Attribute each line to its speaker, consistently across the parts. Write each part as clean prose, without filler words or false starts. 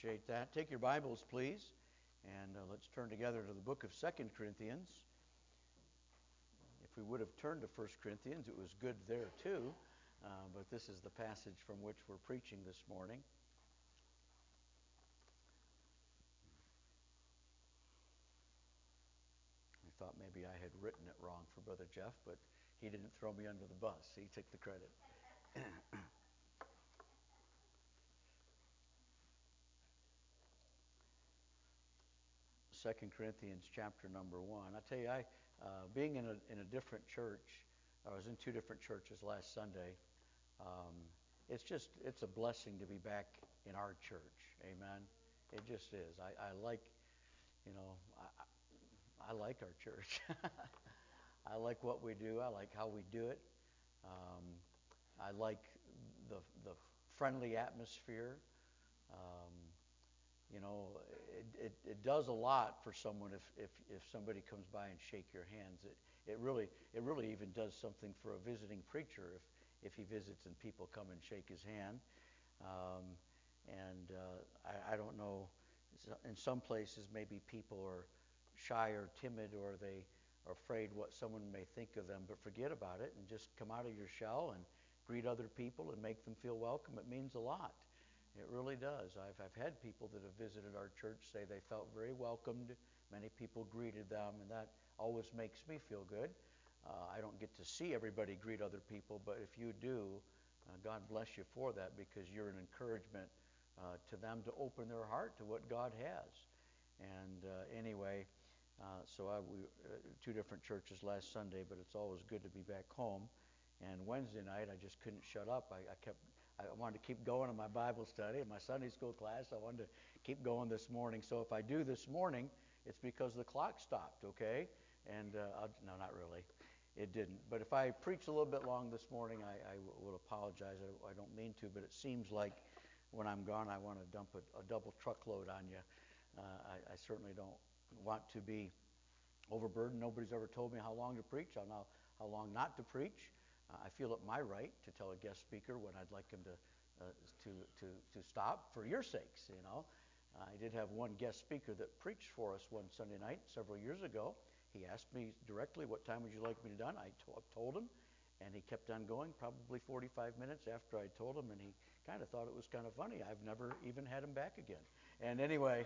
Speaker 1: Appreciate that. Take your Bibles, please, and let's turn together to the book of 2 Corinthians. If we would have turned to 1 Corinthians, it was good there too, but this is the passage from which we're preaching this morning. I thought maybe I had written it wrong for Brother Jeff, but he didn't throw me under the bus. He took the credit. 2 Corinthians chapter number 1. I tell you, being in a different church, I was in two different churches last Sunday. It's a blessing to be back in our church. Amen. It just is. I like, I like our church. I like what we do. I like how we do it. I like the friendly atmosphere. It does a lot for someone if somebody comes by and shake your hands. It really even does something for a visiting preacher if he visits and people come and shake his hand. I don't know. In some places, maybe people are shy or timid, or they are afraid what someone may think of them. But forget about it and just come out of your shell and greet other people and make them feel welcome. It means a lot. It really does. I've had people that have visited our church say they felt very welcomed. Many people greeted them, and that always makes me feel good. I don't get to see everybody greet other people, but if you do, God bless you for that, because you're an encouragement to them to open their heart to what God has. And anyway, we two different churches last Sunday, but it's always good to be back home. And Wednesday night, I just couldn't shut up. I wanted to keep going in my Bible study and my Sunday school class. I wanted to keep going this morning. So if I do this morning, it's because the clock stopped, okay? And no, not really. It didn't. But if I preach a little bit long this morning, I will apologize. I don't mean to, but it seems like when I'm gone, I want to dump a double truckload on you. I certainly don't want to be overburdened. Nobody's ever told me how long to preach. I know how long not to preach. I feel it my right to tell a guest speaker when I'd like him to stop for your sakes. I did have one guest speaker that preached for us one Sunday night several years ago. He asked me directly, "What time would you like me to done?" I told him, and he kept on going, probably 45 minutes after I told him, and he kind of thought it was kind of funny. I've never even had him back again. And anyway,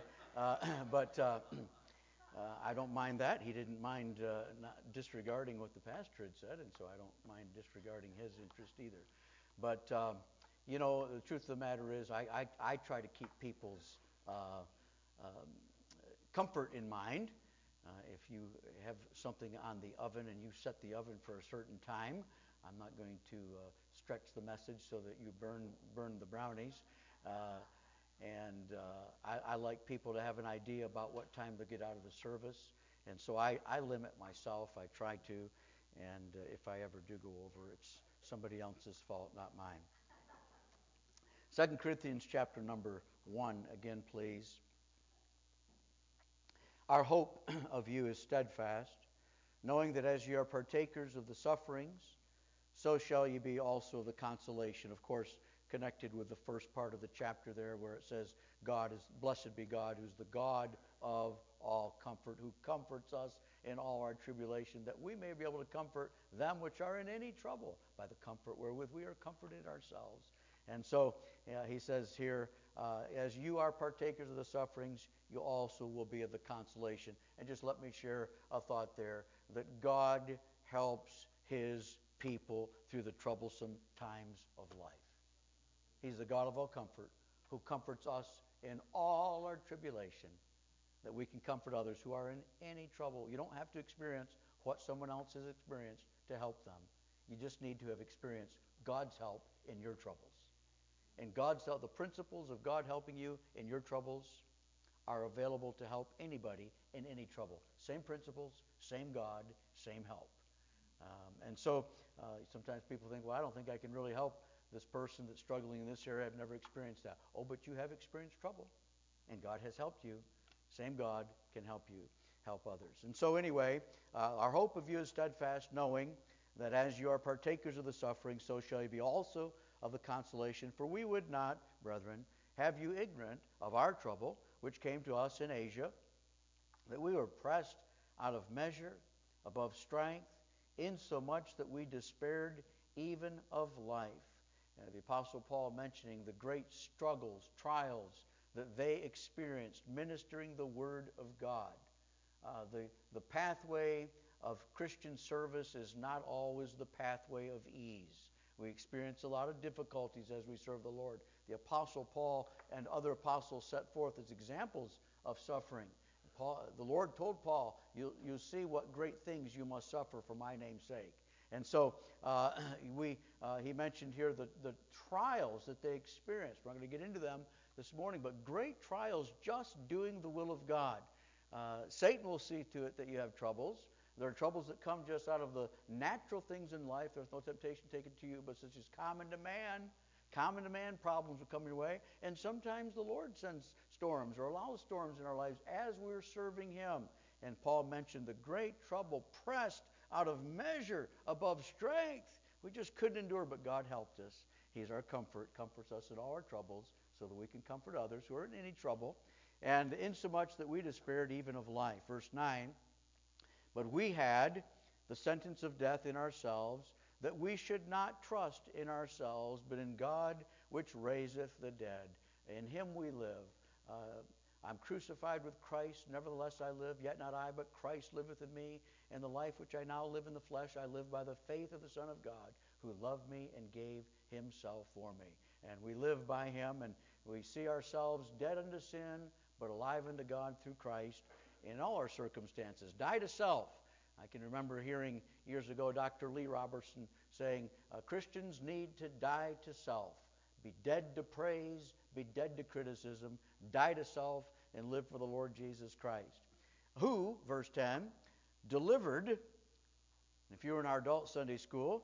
Speaker 1: I don't mind that. He didn't mind not disregarding what the pastor had said, and so I don't mind disregarding his interest either. But, the truth of the matter is I try to keep people's comfort in mind. If you have something on the oven and you set the oven for a certain time, I'm not going to stretch the message so that you burn the brownies. I like people to have an idea about what time to get out of the service. And so I limit myself. I try to. And if I ever do go over, it's somebody else's fault, not mine. 2 Corinthians chapter number 1, again, please. Our hope of you is steadfast, knowing that as you are partakers of the sufferings, so shall you be also the consolation. Of course, connected with the first part of the chapter there where it says, blessed be God, who's the God of all comfort, who comforts us in all our tribulation, that we may be able to comfort them which are in any trouble by the comfort wherewith we are comforted ourselves. And so he says here, as you are partakers of the sufferings, you also will be of the consolation. And just let me share a thought there, that God helps his people through the troublesome times of life. He's the God of all comfort, who comforts us in all our tribulation, that we can comfort others who are in any trouble. You don't have to experience what someone else has experienced to help them. You just need to have experienced God's help in your troubles. And God's help, the principles of God helping you in your troubles are available to help anybody in any trouble. Same principles, same God, same help. And so sometimes people think, well, I don't think I can really help this person that's struggling in this area. I've never experienced that. Oh, but you have experienced trouble, and God has helped you. Same God can help you help others. And so anyway, our hope of you is steadfast, knowing that as you are partakers of the suffering, so shall you be also of the consolation. For we would not, brethren, have you ignorant of our trouble, which came to us in Asia, that we were pressed out of measure, above strength, insomuch that we despaired even of life. And the Apostle Paul mentioning the great struggles, trials that they experienced ministering the Word of God. The pathway of Christian service is not always the pathway of ease. We experience a lot of difficulties as we serve the Lord. The Apostle Paul and other apostles set forth as examples of suffering. The Lord told Paul, you'll see what great things you must suffer for my name's sake. And so he mentioned here the trials that they experienced. We're not going to get into them this morning, but great trials just doing the will of God. Satan will see to it that you have troubles. There are troubles that come just out of the natural things in life. There's no temptation taken to you, but such as common to man. Common to man problems will come your way. And sometimes the Lord sends storms or allows storms in our lives as we're serving Him. And Paul mentioned the great trouble, pressed out of measure, above strength. We just couldn't endure, but God helped us. He's our comfort, comforts us in all our troubles so that we can comfort others who are in any trouble. And insomuch that we despaired even of life. Verse 9, but we had the sentence of death in ourselves, that we should not trust in ourselves, but in God which raiseth the dead. In Him we live. I'm crucified with Christ, nevertheless I live, yet not I, but Christ liveth in me. And the life which I now live in the flesh, I live by the faith of the Son of God, who loved me and gave Himself for me. And we live by Him, and we see ourselves dead unto sin, but alive unto God through Christ in all our circumstances. Die to self. I can remember hearing years ago Dr. Lee Robertson saying, Christians need to die to self. Be dead to praise, be dead to criticism, die to self, and live for the Lord Jesus Christ. Who, verse 10, delivered, if you were in our adult Sunday school,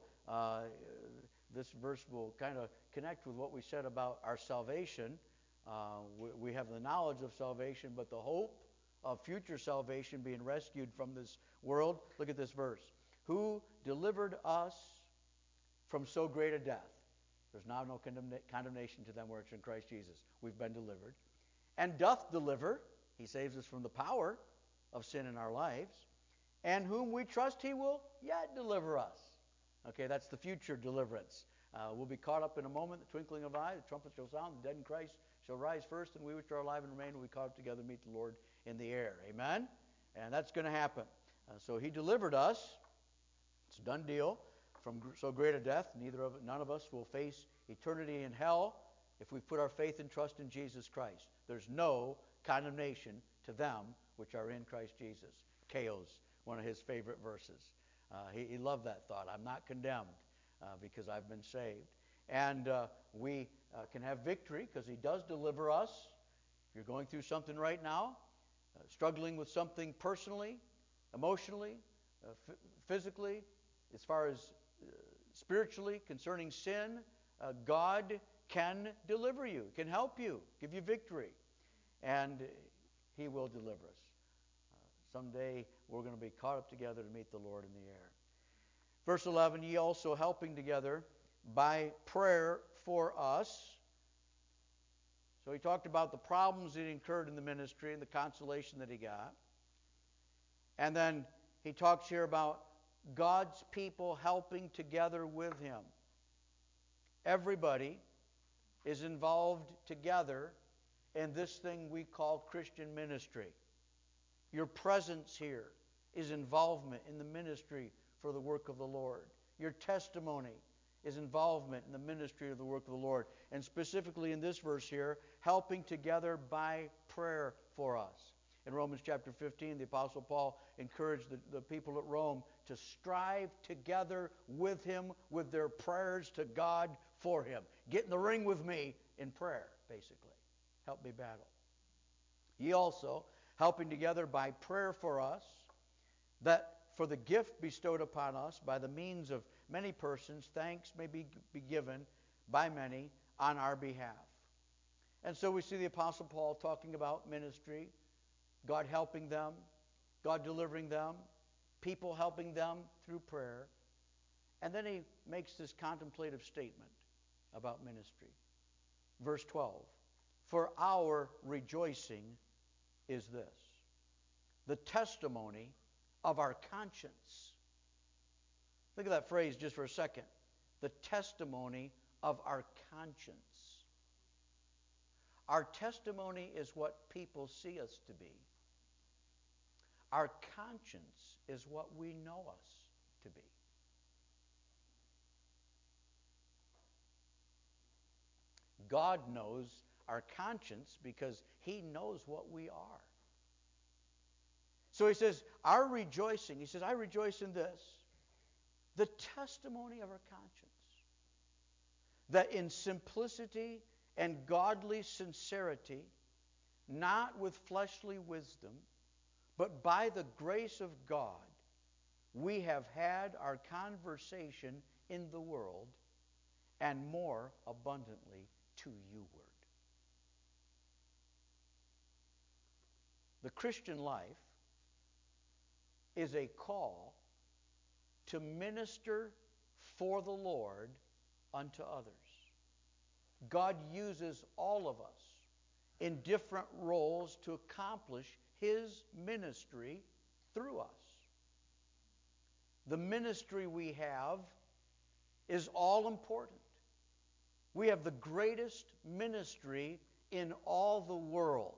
Speaker 1: this verse will kind of connect with what we said about our salvation. We have the knowledge of salvation, but the hope of future salvation, being rescued from this world. Look at this verse. Who delivered us from so great a death? There's now no condemnation to them which are in Christ Jesus. We've been delivered. And doth deliver. He saves us from the power of sin in our lives. And whom we trust He will yet deliver us. Okay, that's the future deliverance. We'll be caught up in a moment, the twinkling of an eye, the trumpet shall sound, the dead in Christ shall rise first, and we which are alive and remain will be caught up together to meet the Lord in the air. Amen? And that's going to happen. So He delivered us. It's a done deal. From so great a death, none of us will face eternity in hell if we put our faith and trust in Jesus Christ. There's no condemnation to them which are in Christ Jesus. Keos, one of his favorite verses. He loved that thought. I'm not condemned because I've been saved. And we can have victory because He does deliver us. If you're going through something right now, struggling with something personally, emotionally, physically, as far as spiritually, concerning sin, God can deliver you, can help you, give you victory. And He will deliver us. Someday we're going to be caught up together to meet the Lord in the air. Verse 11, ye also helping together by prayer for us. So he talked about the problems that he incurred in the ministry and the consolation that he got. And then he talks here about God's people helping together with him. Everybody is involved together in this thing we call Christian ministry. Your presence here is involvement in the ministry for the work of the Lord. Your testimony is involvement in the ministry of the work of the Lord. And specifically in this verse here, helping together by prayer for us. In Romans chapter 15, the Apostle Paul encouraged the people at Rome to strive together with him with their prayers to God for him. Get in the ring with me in prayer, basically. Help me battle. Ye also, helping together by prayer for us, that for the gift bestowed upon us by the means of many persons, thanks may be given by many on our behalf. And so we see the Apostle Paul talking about ministry, God helping them, God delivering them, people helping them through prayer. And then he makes this contemplative statement about ministry. Verse 12, for our rejoicing is this: the testimony of our conscience. Think of that phrase just for a second. The testimony of our conscience. Our testimony is what people see us to be. Our conscience is what we know us to be. God knows our conscience because He knows what we are. So He says, our rejoicing, He says, I rejoice in this, the testimony of our conscience, that in simplicity and godly sincerity, not with fleshly wisdom, but by the grace of God, we have had our conversation in the world, and more abundantly to you-ward. The Christian life is a call to minister for the Lord unto others. God uses all of us in different roles to accomplish His ministry through us. The ministry we have is all important. We have the greatest ministry in all the world.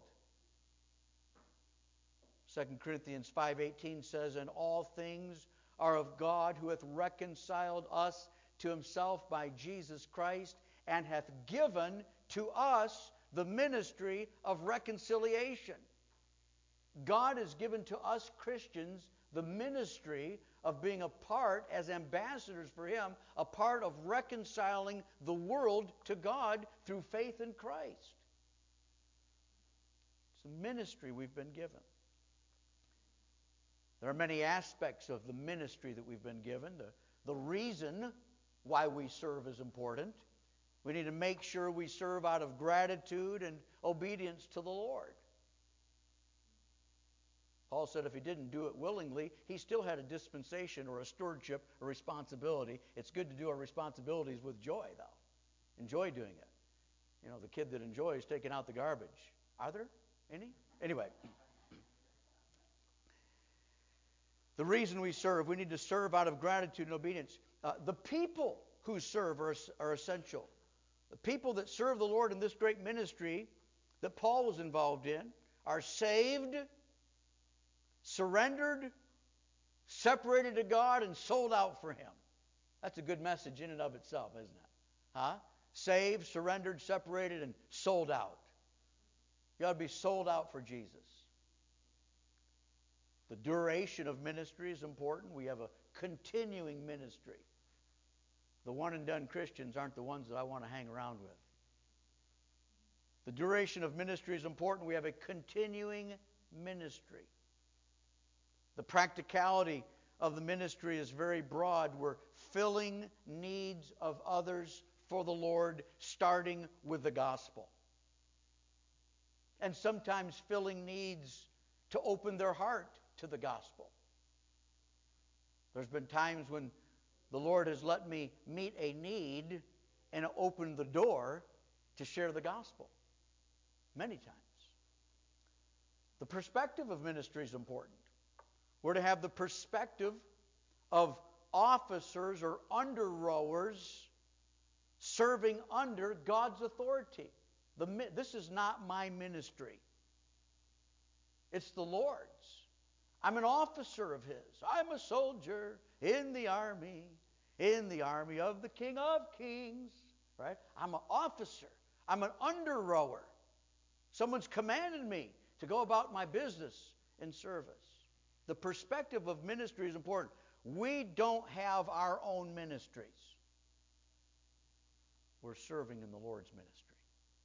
Speaker 1: 2 Corinthians 5:18 says, and all things are of God, who hath reconciled us to Himself by Jesus Christ, and hath given to us the ministry of reconciliation. God has given to us Christians the ministry of being a part, as ambassadors for Him, a part of reconciling the world to God through faith in Christ. It's a ministry we've been given. There are many aspects of the ministry that we've been given. The reason why we serve is important. We need to make sure we serve out of gratitude and obedience to the Lord. Paul said if he didn't do it willingly, he still had a dispensation or a stewardship, a responsibility. It's good to do our responsibilities with joy, though. Enjoy doing it. You know, the kid that enjoys taking out the garbage. Are there any? Anyway. The reason we serve, we need to serve out of gratitude and obedience. The people who serve are essential. The people that serve the Lord in this great ministry that Paul was involved in are saved, surrendered, separated to God, and sold out for Him. That's a good message in and of itself, isn't it? Huh? Saved, surrendered, separated, and sold out. You ought to be sold out for Jesus. The duration of ministry is important. We have a continuing ministry. The one-and-done Christians aren't the ones that I want to hang around with. The duration of ministry is important. We have a continuing ministry. The practicality of the ministry is very broad. We're filling needs of others for the Lord, starting with the gospel. And sometimes filling needs to open their heart to the gospel. There's been times when the Lord has let me meet a need and open the door to share the gospel. Many times. The perspective of ministry is important. We're to have the perspective of officers or under-rowers serving under God's authority. This is not my ministry. It's the Lord's. I'm an officer of His. I'm a soldier in the army of the King of Kings. Right? I'm an officer. I'm an under-rower. Someone's commanded me to go about my business in service. The perspective of ministry is important. We don't have our own ministries. We're serving in the Lord's ministry.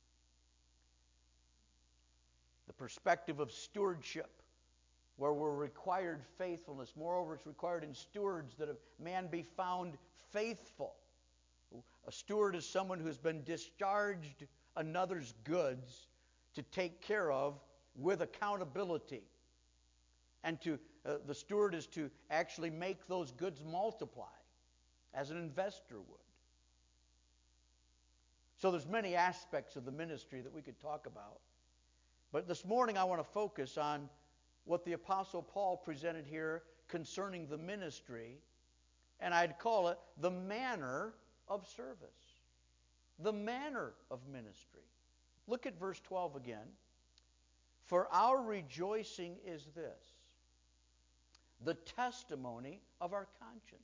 Speaker 1: The perspective of stewardship, where we're required faithfulness. Moreover, it's required in stewards that a man be found faithful. A steward is someone who's been discharged another's goods to take care of with accountability. And the steward is to actually make those goods multiply, as an investor would. So there's many aspects of the ministry that we could talk about. But this morning I want to focus on what the Apostle Paul presented here concerning the ministry, and I'd call it the manner of service. The manner of ministry. Look at verse 12 again. For our rejoicing is this, the testimony of our conscience,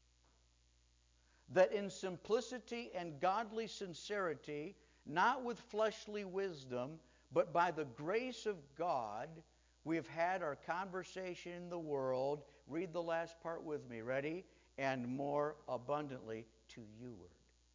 Speaker 1: that in simplicity and godly sincerity, not with fleshly wisdom, but by the grace of God, we have had our conversation in the world. Read the last part with me. Ready? And more abundantly to youward.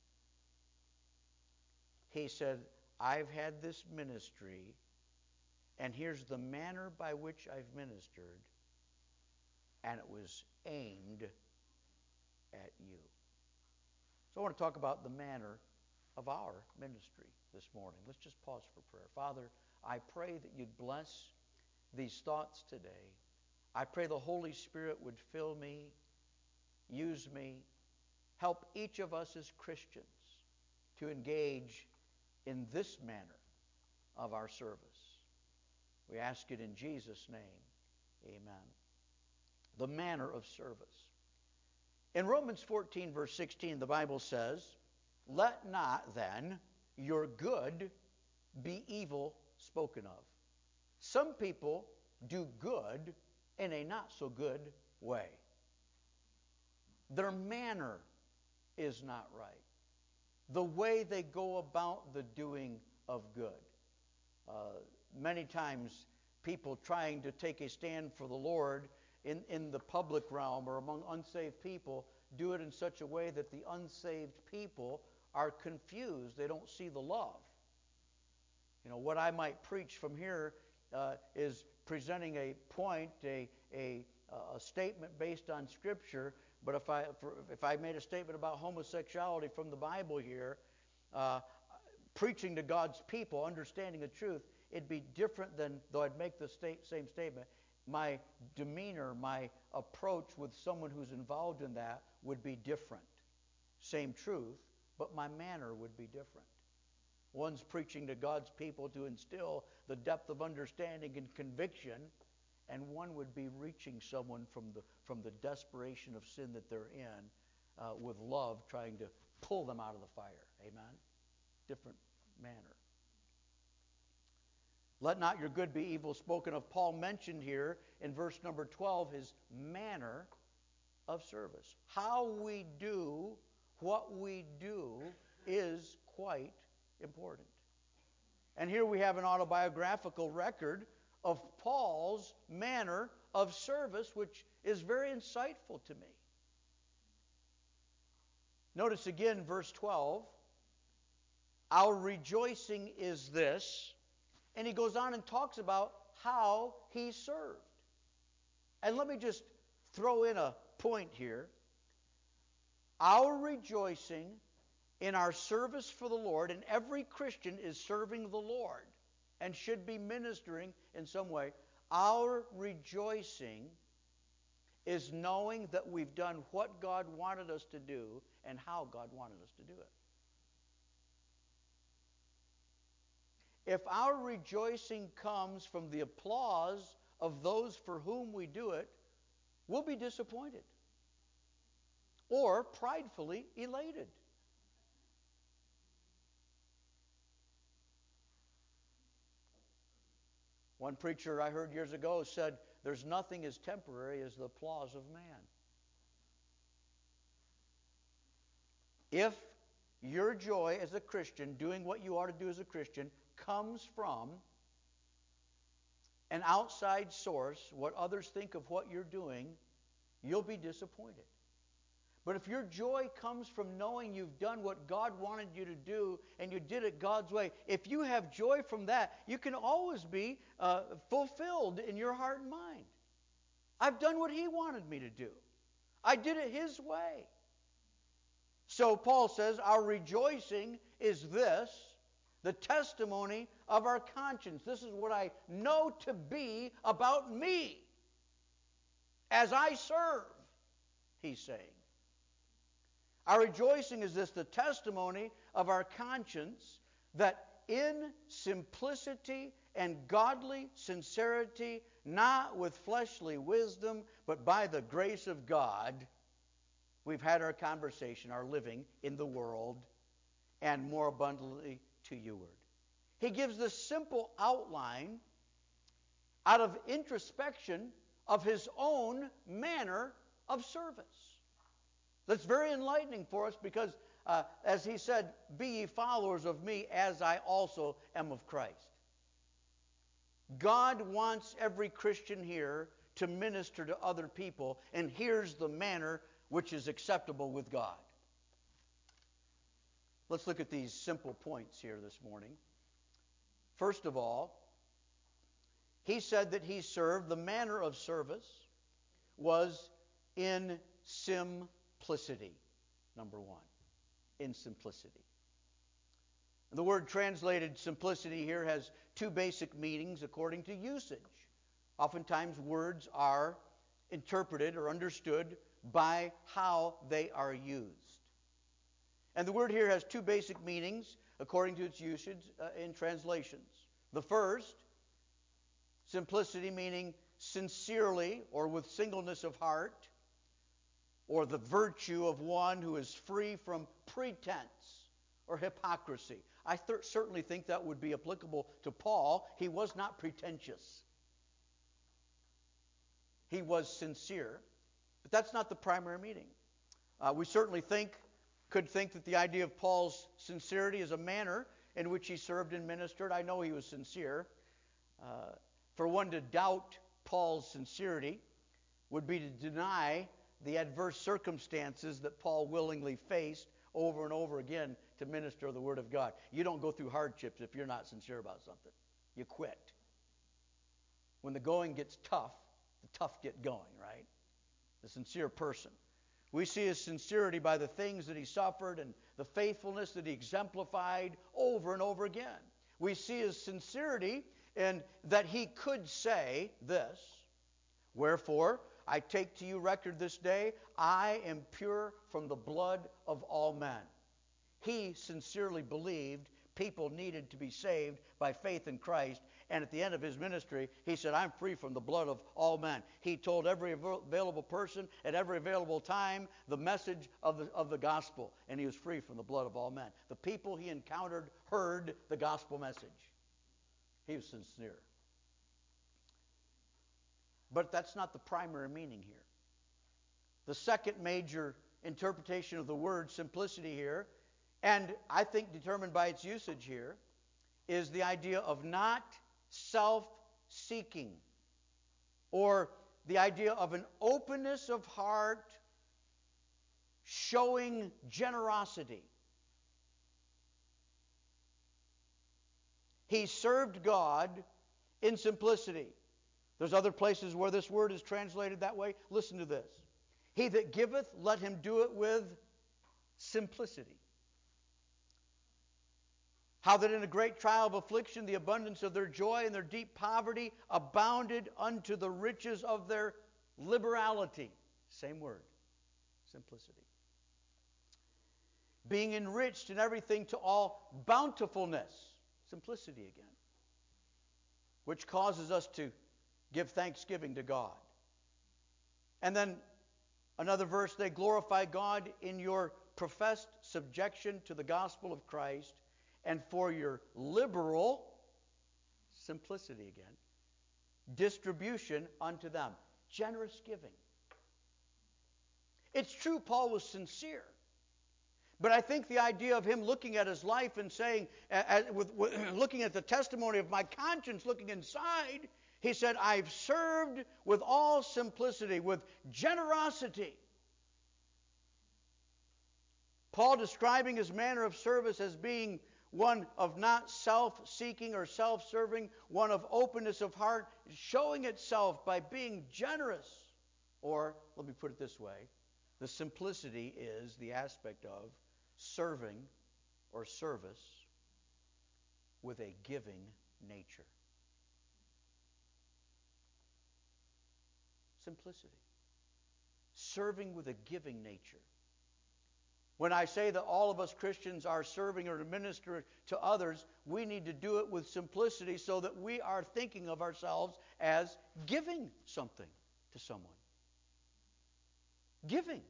Speaker 1: He said, I've had this ministry, and here's the manner by which I've ministered, and it was aimed at you. So I want to talk about the manner of our ministry this morning. Let's just pause for prayer. Father, I pray that you'd bless these thoughts today. I pray the Holy Spirit would fill me, use me, help each of us as Christians to engage in this manner of our service. We ask it in Jesus' name. Amen. The manner of service. In Romans 14, verse 16, the Bible says, let not then your good be evil spoken of. Some people do good in a not so good way. Their manner is not right. The way they go about the doing of good. Many times people trying to take a stand for the Lord in the public realm or among unsaved people do it in such a way that the unsaved people are confused. They don't see the love. You know, what I might preach from here is presenting a point, a statement based on Scripture. But if I made a statement about homosexuality from the Bible here, preaching to God's people, understanding the truth, it'd be different than, though I'd make the same statement, my demeanor, my approach with someone who's involved in that would be different. Same truth, but my manner would be different. One's preaching to God's people to instill the depth of understanding and conviction, and one would be reaching someone from the desperation of sin that they're in with love, trying to pull them out of the fire. Amen? Different manner. Let not your good be evil spoken of. Paul mentioned here in verse number 12 his manner of service. How we do what we do is quite important. And here we have an autobiographical record of Paul's manner of service, which is very insightful to me. Notice again verse 12. Our rejoicing is this. And he goes on and talks about how he served. And let me just throw in a point here. Our rejoicing in our service for the Lord, and every Christian is serving the Lord and should be ministering in some way. Our rejoicing is knowing that we've done what God wanted us to do and how God wanted us to do it. If our rejoicing comes from the applause of those for whom we do it, we'll be disappointed or pridefully elated. One preacher I heard years ago said, there's nothing as temporary as the applause of man. If your joy as a Christian, doing what you ought to do as a Christian, comes from an outside source, what others think of what you're doing, you'll be disappointed. But if your joy comes from knowing you've done what God wanted you to do and you did it God's way, if you have joy from that, you can always be fulfilled in your heart and mind. I've done what He wanted me to do. I did it His way. So Paul says, our rejoicing is this, the testimony of our conscience. This is what I know to be about me as I serve, he's saying. Our rejoicing is this, the testimony of our conscience, that in simplicity and godly sincerity, not with fleshly wisdom, but by the grace of God, we've had our conversation, our living in the world, and more abundantly to youward. He gives this simple outline out of introspection of his own manner of service. That's very enlightening for us because, as he said, be ye followers of me as I also am of Christ. God wants every Christian here to minister to other people, and here's the manner which is acceptable with God. Let's look at these simple points here this morning. First of all, he said that he served, the manner of service was in simplicity. Number one, in simplicity. The word translated simplicity here has two basic meanings according to usage. Oftentimes words are interpreted or understood by how they are used. And the word here has two basic meanings according to its usage in translations. The first, simplicity meaning sincerely or with singleness of heart, or the virtue of one who is free from pretense or hypocrisy. I certainly think that would be applicable to Paul. He was not pretentious. He was sincere. But that's not the primary meaning. We certainly could think that the idea of Paul's sincerity is a manner in which he served and ministered. I know he was sincere. For one to doubt Paul's sincerity would be to deny the adverse circumstances that Paul willingly faced over and over again to minister the Word of God. You don't go through hardships if you're not sincere about something. You quit. When the going gets tough, the tough get going, right? The sincere person. We see his sincerity by the things that he suffered and the faithfulness that he exemplified over and over again. We see his sincerity in that he could say this, wherefore, I take to you record this day, I am pure from the blood of all men. He sincerely believed people needed to be saved by faith in Christ. And at the end of his ministry, he said, I'm free from the blood of all men. He told every available person at every available time the message of the gospel. And he was free from the blood of all men. The people he encountered heard the gospel message. He was sincere. But that's not the primary meaning here. The second major interpretation of the word simplicity here, and I think determined by its usage here, is the idea of not self-seeking, or the idea of an openness of heart showing generosity. He served God in simplicity. There's other places where this word is translated that way. Listen to this. He that giveth, let him do it with simplicity. How that in a great trial of affliction, the abundance of their joy and their deep poverty abounded unto the riches of their liberality. Same word. Simplicity. Being enriched in everything to all bountifulness. Simplicity again. Which causes us to give thanksgiving to God. And then another verse, they glorify God in your professed subjection to the gospel of Christ, and for your liberal, simplicity again, distribution unto them. Generous giving. It's true Paul was sincere. But I think the idea of him looking at his life and saying, looking at the testimony of my conscience, looking inside, he said, I've served with all simplicity, with generosity. Paul describing his manner of service as being one of not self-seeking or self-serving, one of openness of heart, showing itself by being generous. Or, let me put it this way, the simplicity is the aspect of serving or service with a giving nature. Simplicity. Serving with a giving nature. When I say that all of us Christians are serving or minister to others, we need to do it with simplicity so that we are thinking of ourselves as giving something to someone. Giving.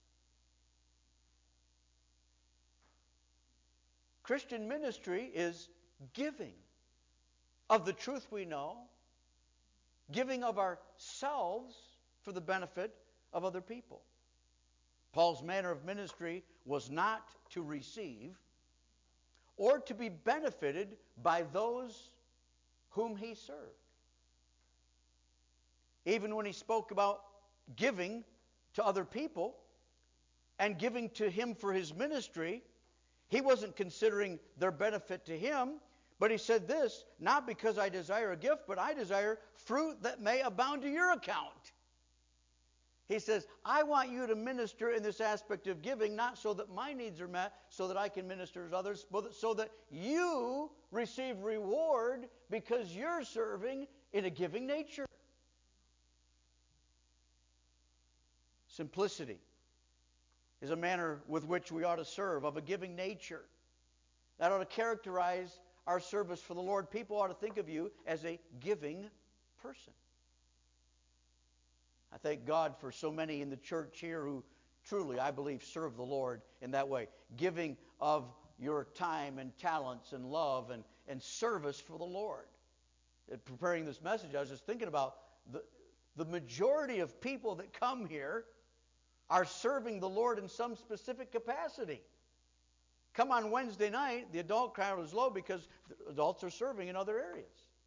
Speaker 1: Christian ministry is giving of the truth we know, giving of ourselves for the benefit of other people. Paul's manner of ministry was not to receive or to be benefited by those whom he served. Even when he spoke about giving to other people and giving to him for his ministry, he wasn't considering their benefit to him, but he said this, not because I desire a gift, but I desire fruit that may abound to your account. He says, I want you to minister in this aspect of giving, not so that my needs are met, so that I can minister to others, but so that you receive reward because you're serving in a giving nature. Simplicity is a manner with which we ought to serve, of a giving nature. That ought to characterize our service for the Lord. People ought to think of you as a giving person. I thank God for so many in the church here who truly, I believe, serve the Lord in that way. Giving of your time and talents and love and service for the Lord. In preparing this message, I was just thinking about the majority of people that come here are serving the Lord in some specific capacity. Come on Wednesday night, the adult crowd is low because the adults are serving in other areas.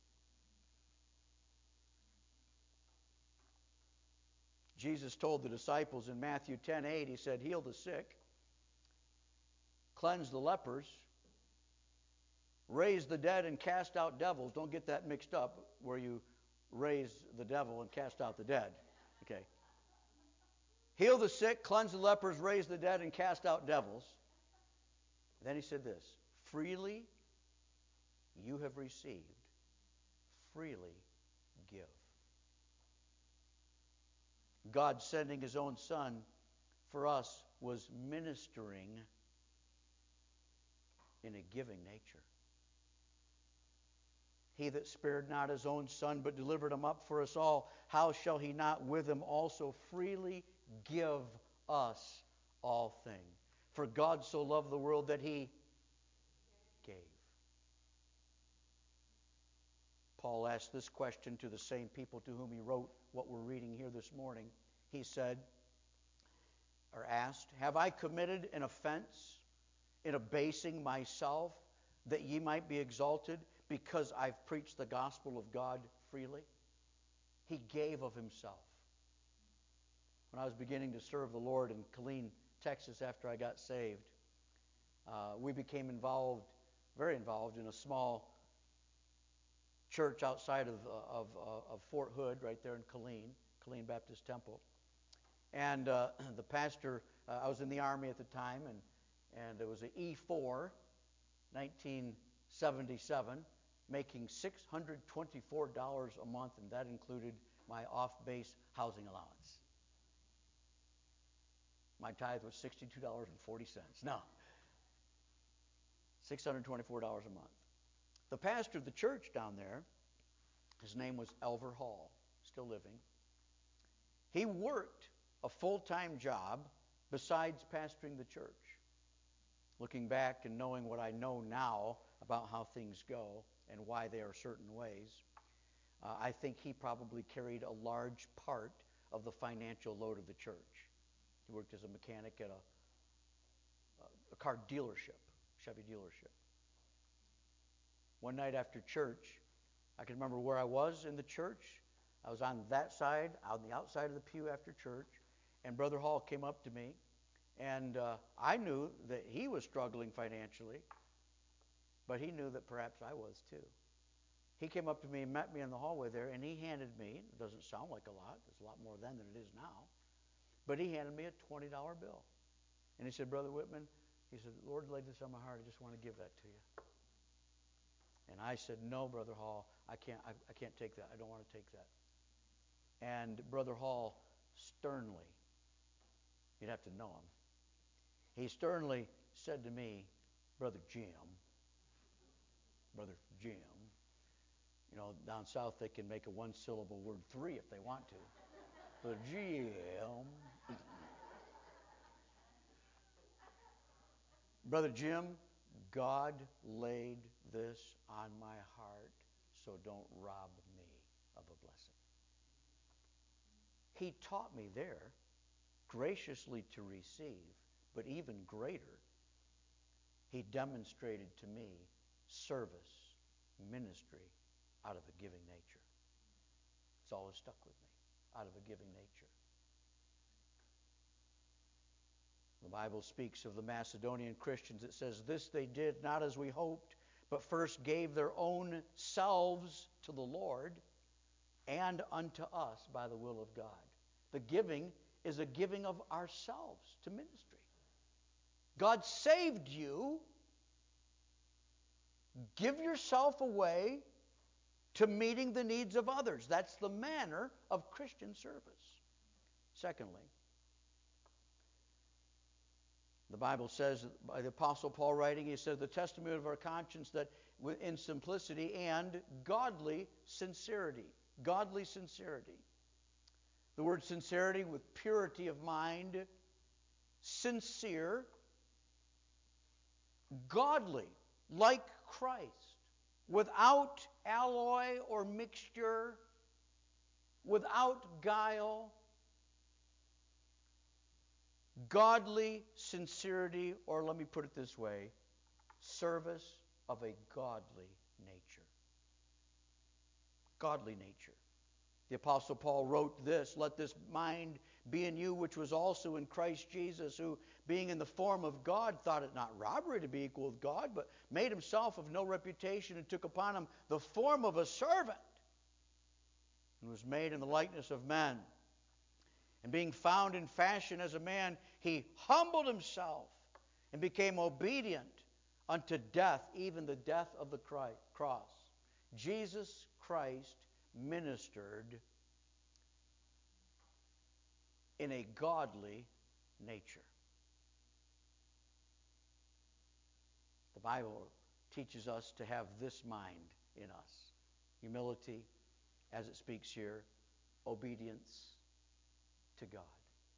Speaker 1: Jesus told the disciples in Matthew 10:8, he said, heal the sick, cleanse the lepers, raise the dead, and cast out devils. Don't get that mixed up where you raise the devil and cast out the dead. Okay. Heal the sick, cleanse the lepers, raise the dead, and cast out devils. And then he said this, freely you have received, freely give. God sending his own Son for us was ministering in a giving nature. He that spared not his own Son, but delivered him up for us all, how shall he not with him also freely give us all things? For God so loved the world that he gave. Paul asked this question to the same people to whom he wrote what we're reading here this morning. He said, or asked, have I committed an offense in abasing myself that ye might be exalted because I've preached the gospel of God freely? He gave of himself. When I was beginning to serve the Lord in Killeen, Texas, after I got saved, we became very involved in a small church outside of Fort Hood, right there in Killeen Baptist Temple. And the pastor, I was in the Army at the time, and it was an E4, 1977, making $624 a month, and that included my off-base housing allowance. My tithe was $62.40. No, $624 a month. The pastor of the church down there, his name was Elver Hall, still living. He worked a full-time job besides pastoring the church. Looking back and knowing what I know now about how things go and why they are certain ways, I think he probably carried a large part of the financial load of the church. He worked as a mechanic at a car dealership, Chevy dealership. One night after church, I can remember where I was in the church. I was on that side, on the outside of the pew after church, and Brother Hall came up to me, and I knew that he was struggling financially, but he knew that perhaps I was too. He came up to me and met me in the hallway there, and he handed me, it doesn't sound like a lot, it's a lot more then than it is now, but he handed me a $20 bill. And he said, Brother Whitman, he said, the Lord laid this on my heart, I just want to give that to you. And I said, no, Brother Hall, I can't take that. I don't want to take that. And Brother Hall sternly, you'd have to know him, He sternly said to me, Brother Jim, you know, down south they can make a one-syllable word three if they want to. Brother Jim. Brother Jim, God laid this on my heart, so don't rob me of a blessing. He taught me there graciously to receive, but even greater, he demonstrated to me service, ministry out of a giving nature. It's always stuck with me, out of a giving nature. The Bible speaks of the Macedonian Christians. It says, this they did not as we hoped, but first gave their own selves to the Lord and unto us by the will of God. The giving is a giving of ourselves to ministry. God saved you. Give yourself away to meeting the needs of others. That's the manner of Christian service. Secondly, the Bible says, by the Apostle Paul writing, he said, the testimony of our conscience that in simplicity and godly sincerity. Godly sincerity. The word sincerity with purity of mind, sincere, godly, like Christ, without alloy or mixture, without guile. Godly sincerity, or let me put it this way, service of a godly nature. Godly nature. The Apostle Paul wrote this, let this mind be in you which was also in Christ Jesus, who being in the form of God thought it not robbery to be equal with God, but made himself of no reputation and took upon him the form of a servant and was made in the likeness of men. And being found in fashion as a man, he humbled himself and became obedient unto death, even the death of the cross. Jesus Christ ministered in a godly nature. The Bible teaches us to have this mind in us. Humility, as it speaks here, obedience to God.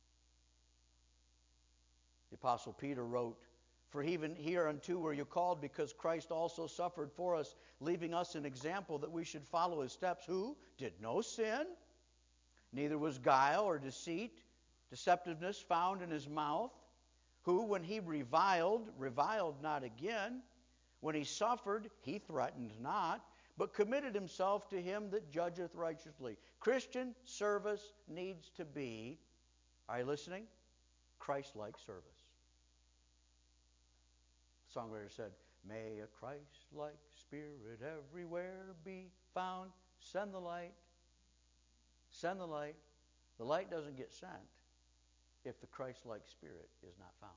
Speaker 1: The Apostle Peter wrote, for even hereunto were you called, because Christ also suffered for us, leaving us an example that we should follow his steps, who did no sin, neither was guile or deceptiveness found in his mouth, who when he reviled not again, when he suffered, he threatened not, but committed himself to him that judgeth righteously. Christian service needs to be, are you listening? Christ-like service. The songwriter said, may a Christ-like spirit everywhere be found. Send the light. Send the light. The light doesn't get sent if the Christ-like spirit is not found.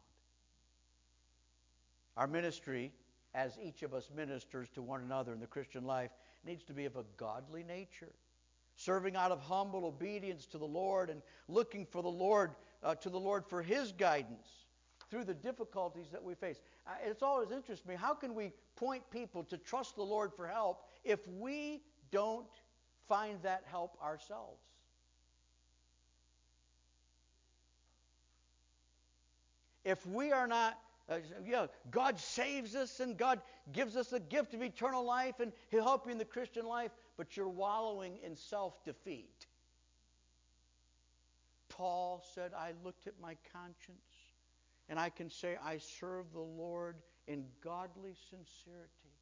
Speaker 1: Our ministry, as each of us ministers to one another in the Christian life, needs to be of a godly nature. Serving out of humble obedience to the Lord and looking for the Lord, to the Lord for his guidance through the difficulties that we face. It's always interested me, how can we point people to trust the Lord for help if we don't find that help ourselves? If we are not, God saves us and God gives us the gift of eternal life and he'll help you in the Christian life, but you're wallowing in self-defeat. Paul said, I looked at my conscience and I can say I serve the Lord in godly sincerity,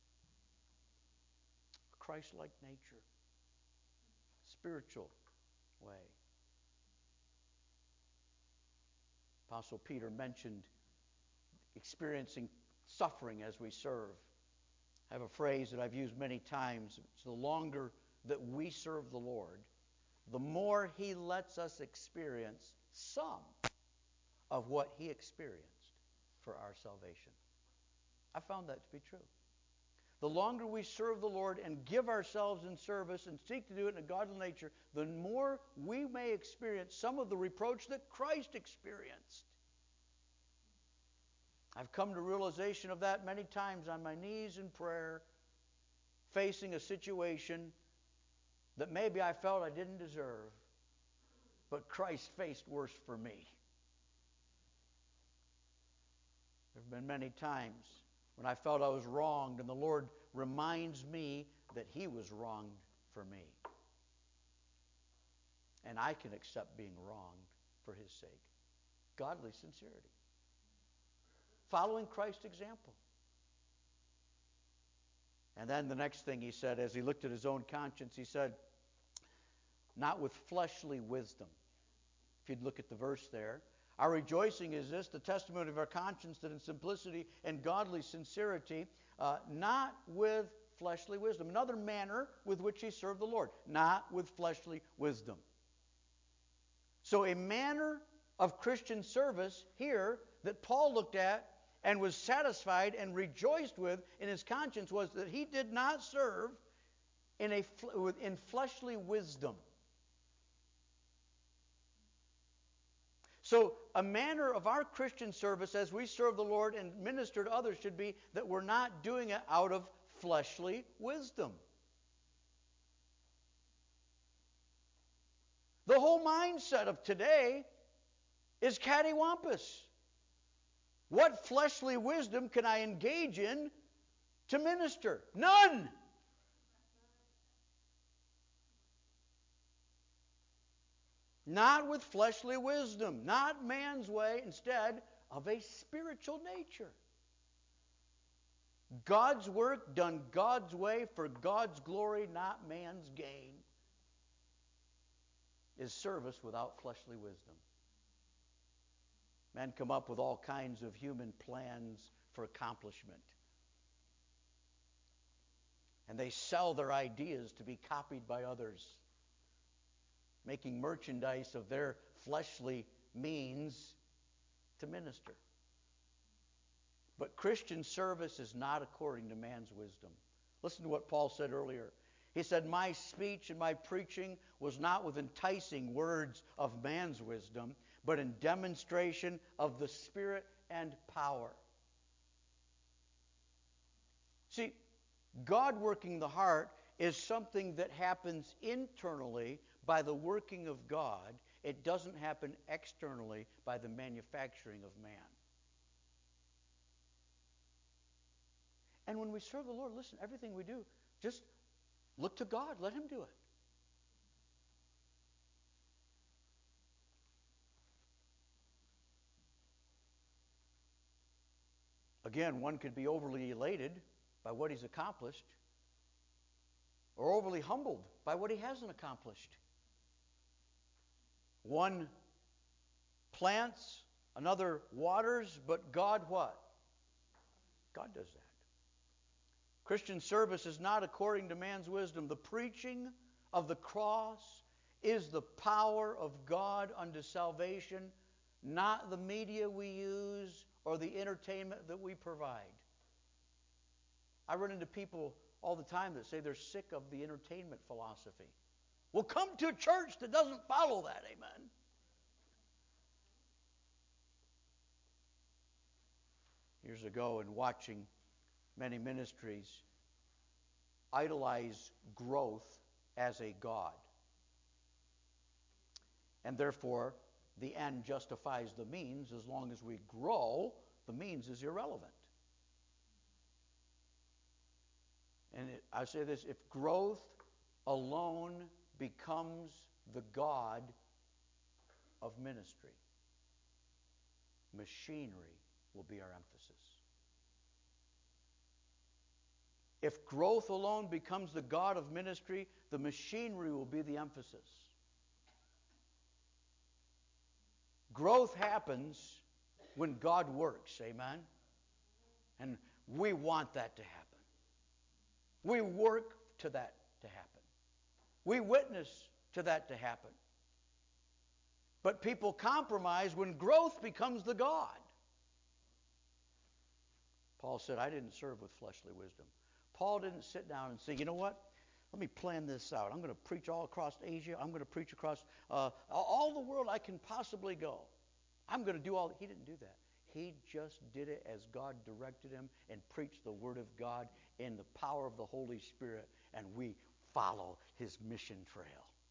Speaker 1: a Christ-like nature, spiritual way. Apostle Peter mentioned experiencing suffering as we serve. I have a phrase that I've used many times. It's the longer that we serve the Lord, the more he lets us experience some of what he experienced for our salvation. I found that to be true. The longer we serve the Lord and give ourselves in service and seek to do it in a godly nature, the more we may experience some of the reproach that Christ experienced. I've come to realization of that many times on my knees in prayer, facing a situation that maybe I felt I didn't deserve, but Christ faced worse for me. There have been many times when I felt I was wronged, and the Lord reminds me that He was wronged for me. And I can accept being wronged for His sake. Godly sincerity. Following Christ's example. And then the next thing he said, as he looked at his own conscience, he said, not with fleshly wisdom. If you'd look at the verse there. Our rejoicing is this, the testimony of our conscience, that in simplicity and godly sincerity, not with fleshly wisdom. Another manner with which he served the Lord. Not with fleshly wisdom. So a manner of Christian service here that Paul looked at and was satisfied and rejoiced with in his conscience was that he did not serve in fleshly wisdom. So a manner of our Christian service as we serve the Lord and minister to others should be that we're not doing it out of fleshly wisdom. The whole mindset of today is cattywampus. What fleshly wisdom can I engage in to minister? None. Not with fleshly wisdom, not man's way, instead of a spiritual nature. God's work done God's way for God's glory, not man's gain, is service without fleshly wisdom. Men come up with all kinds of human plans for accomplishment. And they sell their ideas to be copied by others, making merchandise of their fleshly means to minister. But Christian service is not according to man's wisdom. Listen to what Paul said earlier. He said, my speech and my preaching was not with enticing words of man's wisdom, but in demonstration of the Spirit and power. See, God working the heart is something that happens internally by the working of God. It doesn't happen externally by the manufacturing of man. And when we serve the Lord, listen, everything we do, just look to God. Let Him do it. Again, one could be overly elated by what he's accomplished, or overly humbled by what he hasn't accomplished. One plants, another waters, but God what? God does that. Christian service is not according to man's wisdom. The preaching of the cross is the power of God unto salvation, not the media we use or the entertainment that we provide. I run into people all the time that say they're sick of the entertainment philosophy. Well, come to a church that doesn't follow that, amen. Years ago, in watching many ministries idolize growth as a god, and therefore the end justifies the means. As long as we grow, the means is irrelevant. And I say this, if growth alone becomes the god of ministry, machinery will be our emphasis. If growth alone becomes the god of ministry, the machinery will be the emphasis. Growth happens when God works, amen? And we want that to happen. We work to that to happen. We witness to that to happen. But people compromise when growth becomes the God. Paul said, I didn't serve with fleshly wisdom. Paul didn't sit down and say, you know what? Let me plan this out. I'm going to preach all across Asia. I'm going to preach across all the world I can possibly go. I'm going to do all. He didn't do that. He just did it as God directed him and preached the Word of God in the power of the Holy Spirit, and we follow his mission trail.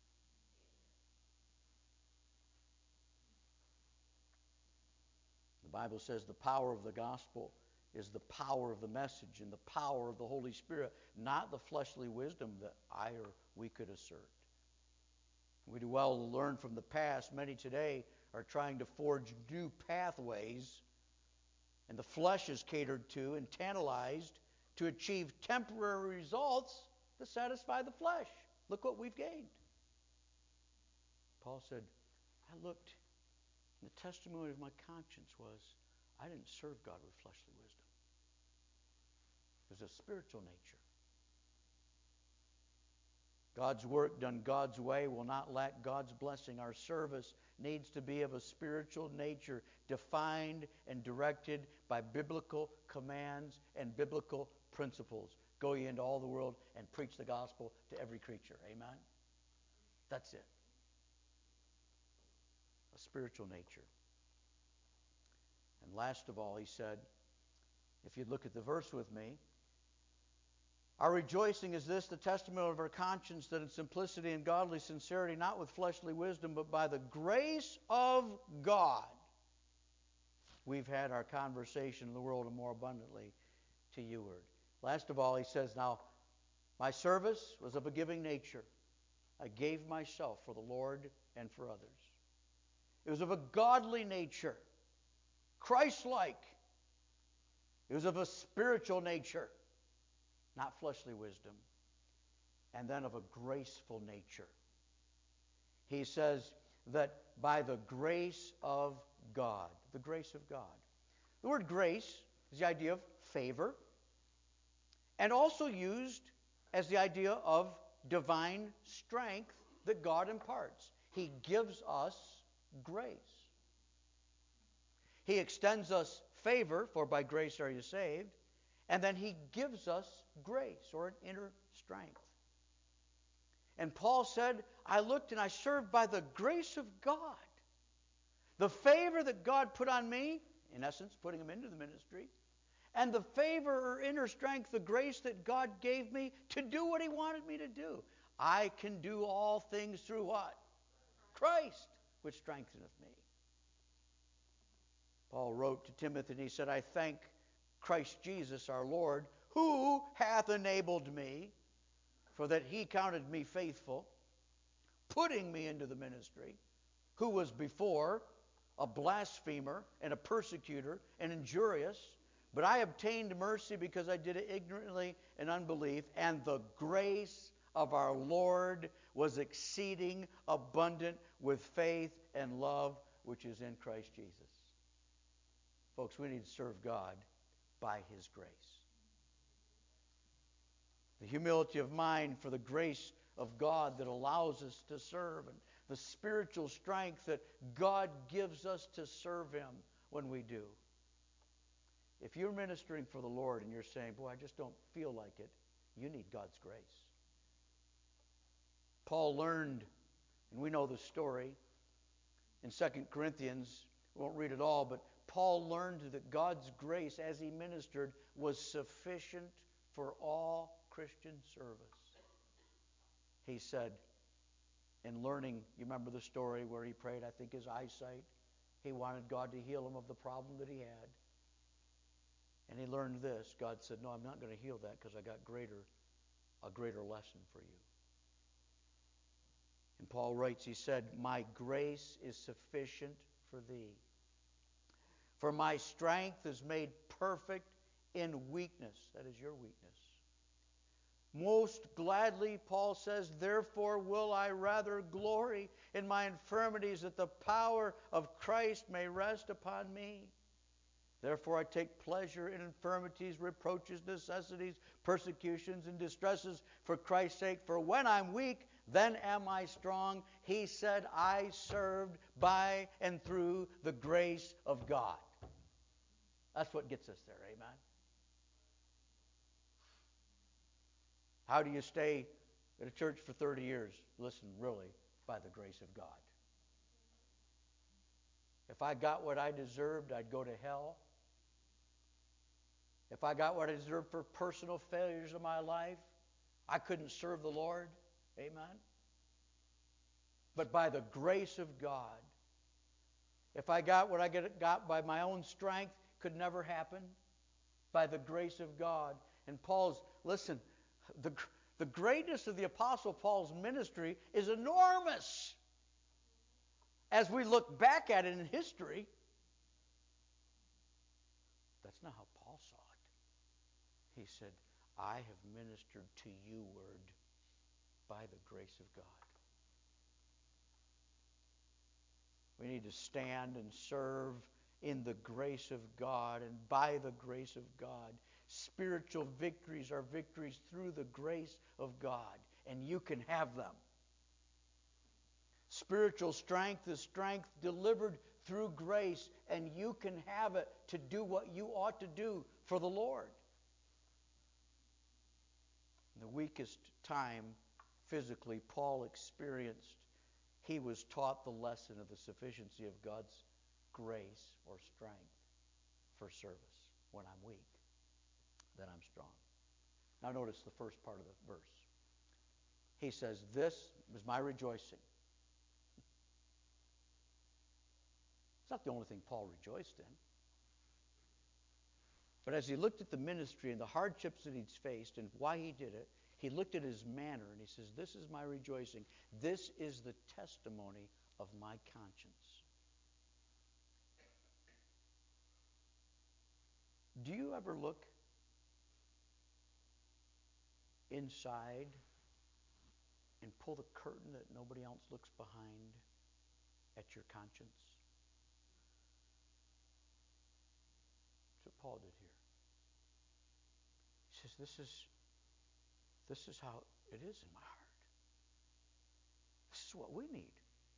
Speaker 1: The Bible says the power of the gospel is the power of the message and the power of the Holy Spirit, not the fleshly wisdom that I or we could assert. We do well to learn from the past. Many today are trying to forge new pathways, and the flesh is catered to and tantalized to achieve temporary results to satisfy the flesh. Look what we've gained. Paul said, I looked, and the testimony of my conscience was, I didn't serve God with fleshly wisdom. It was a spiritual nature. God's work done God's way will not lack God's blessing. Our service needs to be of a spiritual nature, defined and directed by biblical commands and biblical principles. Go ye into all the world and preach the gospel to every creature. Amen? That's it. A spiritual nature. And last of all, he said, if you look at the verse with me, our rejoicing is this, the testimony of our conscience, that in simplicity and godly sincerity, not with fleshly wisdom, but by the grace of God, we've had our conversation in the world and more abundantly to youward. Last of all, he says, now, my service was of a giving nature. I gave myself for the Lord and for others. It was of a godly nature, Christ-like. It was of a spiritual nature, not fleshly wisdom, and then of a graceful nature. He says that by the grace of God, the grace of God. The word grace is the idea of favor, and also used as the idea of divine strength that God imparts. He gives us grace. He extends us favor, for by grace are you saved, and then he gives us grace, or an inner strength. And Paul said, I looked and I served by the grace of God. The favor that God put on me, in essence, putting him into the ministry, and the favor or inner strength, the grace that God gave me to do what he wanted me to do. I can do all things through what? Christ, which strengtheneth me. Paul wrote to Timothy and he said, I thank Christ Jesus our Lord, who hath enabled me, for that he counted me faithful, putting me into the ministry, who was before a blasphemer and a persecutor and injurious, but I obtained mercy because I did it ignorantly in unbelief, and the grace of our Lord was exceeding abundant with faith and love which is in Christ Jesus. Folks, we need to serve God by his grace. The humility of mind for the grace of God that allows us to serve, and the spiritual strength that God gives us to serve him when we do. If you're ministering for the Lord and you're saying, boy, I just don't feel like it, you need God's grace. Paul learned, and we know the story, in 2 Corinthians, we won't read it all, but Paul learned that God's grace as he ministered was sufficient for all Christian service. He said, in learning, you remember the story where he prayed, I think his eyesight, he wanted God to heal him of the problem that he had. And he learned this. God said, no, I'm not going to heal that because I got a greater lesson for you. And Paul writes, he said, my grace is sufficient for thee. For my strength is made perfect in weakness. That is your weakness. Most gladly, Paul says, therefore will I rather glory in my infirmities, that the power of Christ may rest upon me. Therefore I take pleasure in infirmities, reproaches, necessities, persecutions, and distresses for Christ's sake. For when I'm weak, then am I strong. He said, I served by and through the grace of God. That's what gets us there, amen? How do you stay at a church for 30 years? Listen, really, by the grace of God. If I got what I deserved, I'd go to hell. If I got what I deserved for personal failures in my life, I couldn't serve the Lord. Amen. But by the grace of God, if I got what I got by my own strength, could never happen. By the grace of God. And Paul's, listen, the greatness of the Apostle Paul's ministry is enormous. As we look back at it in history, that's not how Paul saw it. He said, I have ministered to you, word, by the grace of God. We need to stand and serve in the grace of God and by the grace of God. Spiritual victories are victories through the grace of God, and you can have them. Spiritual strength is strength delivered through grace, and you can have it to do what you ought to do for the Lord. In the weakest time physically Paul experienced, he was taught the lesson of the sufficiency of God's grace or strength for service. When I'm weak, then I'm strong. Now notice the first part of the verse. He says, this was my rejoicing. It's not the only thing Paul rejoiced in. But as he looked at the ministry and the hardships that he'd faced and why he did it, he looked at his manner and he says, this is my rejoicing. This is the testimony of my conscience. Do you ever look inside and pull the curtain that nobody else looks behind at your conscience? That's what Paul did here. He says, this is how it is in my heart. This is what we need.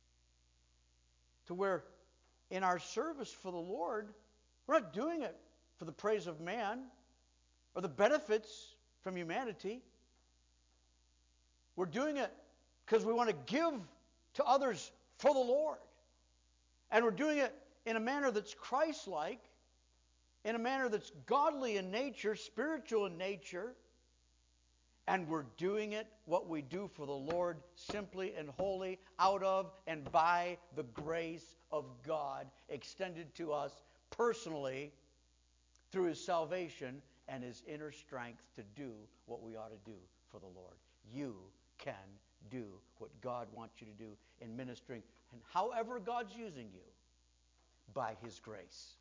Speaker 1: To where in our service for the Lord, we're not doing it for the praise of man or the benefits from humanity. We're doing it because we want to give to others for the Lord. And we're doing it in a manner that's Christ-like, in a manner that's godly in nature, spiritual in nature. And we're doing it, what we do for the Lord, simply and wholly, out of and by the grace of God extended to us personally through His salvation and His inner strength to do what we ought to do for the Lord. You can do what God wants you to do in ministering, and however God's using you, by His grace.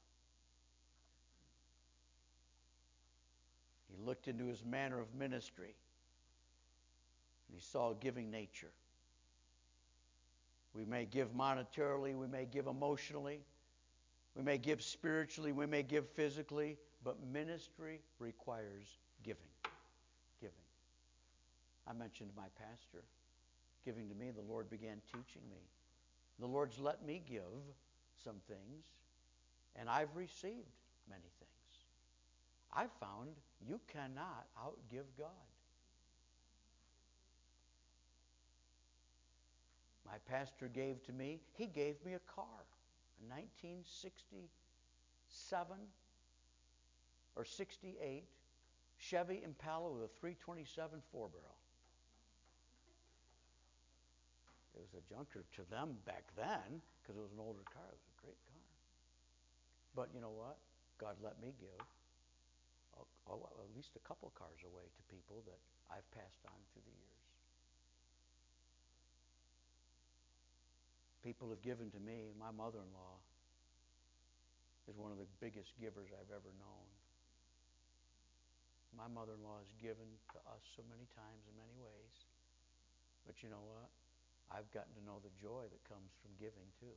Speaker 1: He looked into his manner of ministry, and he saw a giving nature. We may give monetarily, we may give emotionally, we may give spiritually, we may give physically, but ministry requires giving. Giving. I mentioned my pastor giving to me. The Lord began teaching me. The Lord's let me give some things, and I've received many things. I've found you cannot outgive God. My pastor gave to me, he gave me a car, a 1967 or 68 Chevy Impala with a 327 4-barrel. It was a junker to them back then because it was an older car. It was a great car. But you know what? God let me give at least a couple cars away to people that I've passed on through the years. People have given to me. My mother-in-law is one of the biggest givers I've ever known. My mother-in-law has given to us so many times in many ways. But you know what? I've gotten to know the joy that comes from giving too.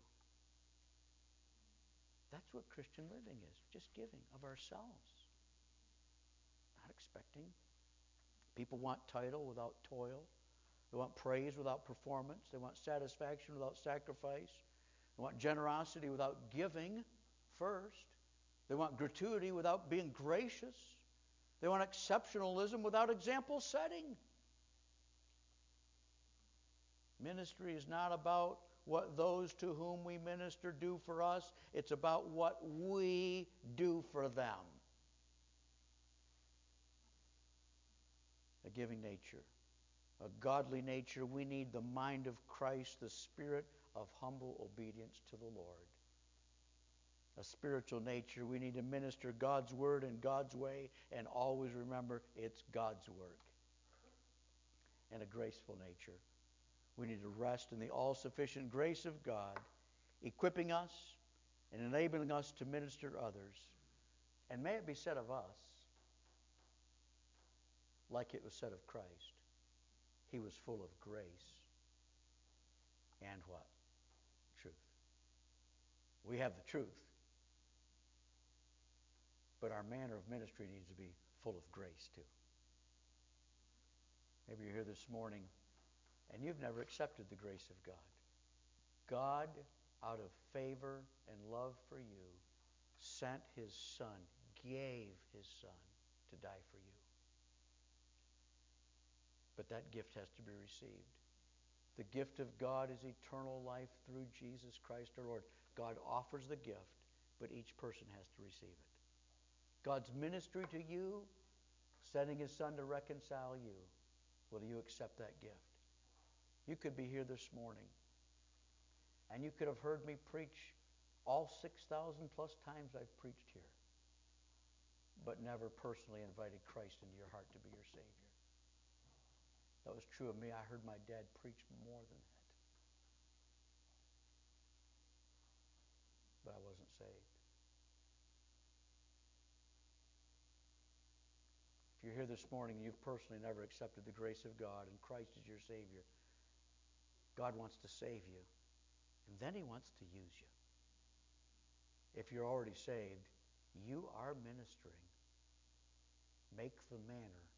Speaker 1: That's what Christian living is, just giving of ourselves. Not expecting. People want title without toil. They want praise without performance. They want satisfaction without sacrifice. They want generosity without giving first. They want gratuity without being gracious. They want exceptionalism without example setting. Ministry is not about what those to whom we minister do for us. It's about what we do for them. A giving nature, a godly nature. We need the mind of Christ, the spirit of humble obedience to the Lord. A spiritual nature. We need to minister God's word in God's way and always remember it's God's work. And a graceful nature. We need to rest in the all-sufficient grace of God, equipping us and enabling us to minister to others. And may it be said of us, like it was said of Christ, He was full of grace and what? Truth. We have the truth, but our manner of ministry needs to be full of grace too. Maybe you're here this morning and you've never accepted the grace of God. God, out of favor and love for you, sent His Son, gave His Son to die for you. But that gift has to be received. The gift of God is eternal life through Jesus Christ our Lord. God offers the gift, but each person has to receive it. God's ministry to you, sending His Son to reconcile you. Will you accept that gift? You could be here this morning, and you could have heard me preach all 6,000 plus times I've preached here, but never personally invited Christ into your heart to be your Savior. That was true of me. I heard my dad preach more than that. But I wasn't saved. If you're here this morning and you've personally never accepted the grace of God and Christ is your Savior, God wants to save you. And then He wants to use you. If you're already saved, you are ministering. Make the manner